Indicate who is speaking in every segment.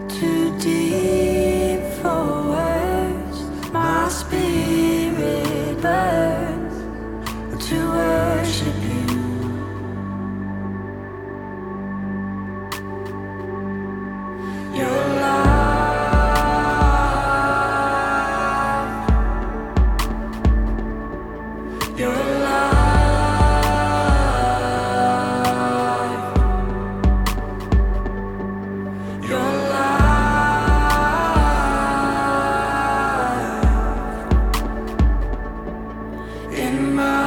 Speaker 1: Too deep for words, my spirit burns to worship you. Your life, your life, your life in my.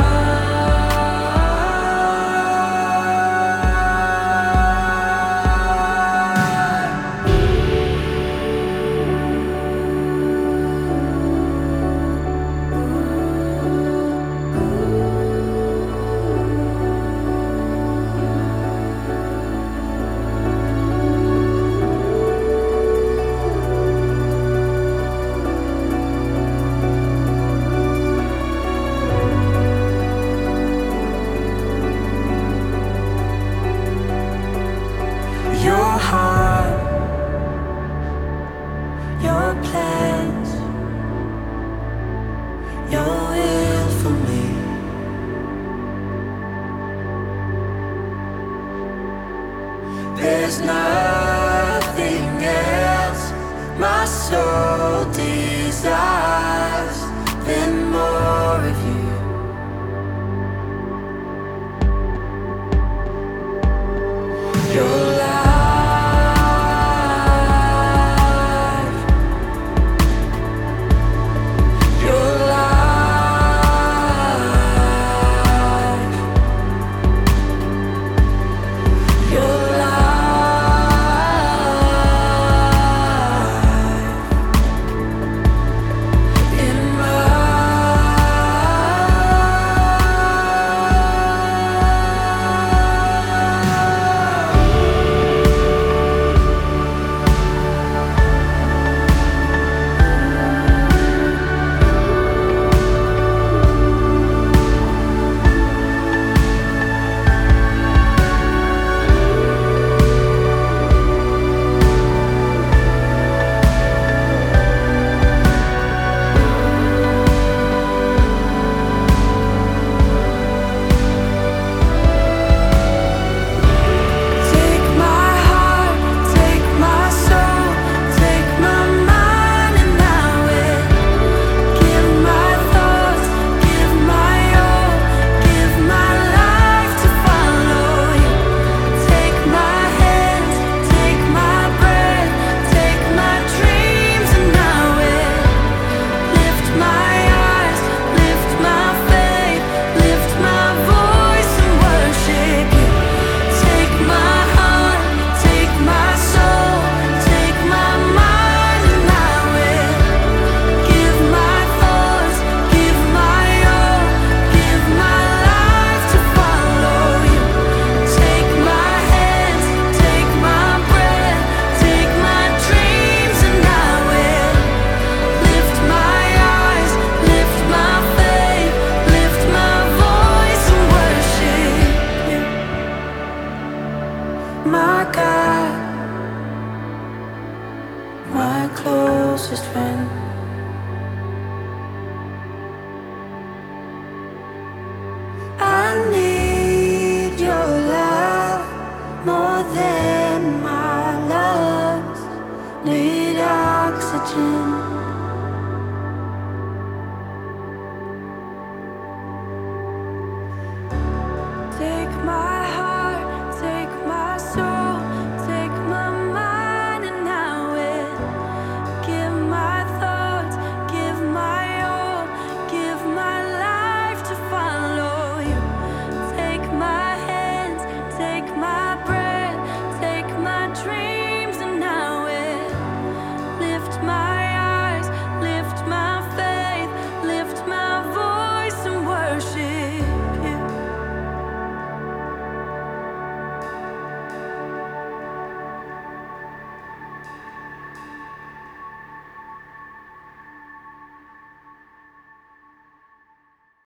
Speaker 1: Your heart, your plans, your will for me. There's nothing else my soul desires than more of you. Your life, your life, your life in Take my heart, take my soul, take my mind, and I will give my thoughts, give my all, give my life to follow you. Take my hands, take my breath, take my dreams, and I will lift my eyes, lift my faith, lift my voice and worship you. Take my heart, take my soul, take my mind, and I will give my thoughts, give my all, give my life to follow you. Take my hands, take my breath, take my dreams, and I will lift my eyes, lift my faith, lift my voice and worship you. My God, my closest friend. I need your love more than my lungs need oxygen.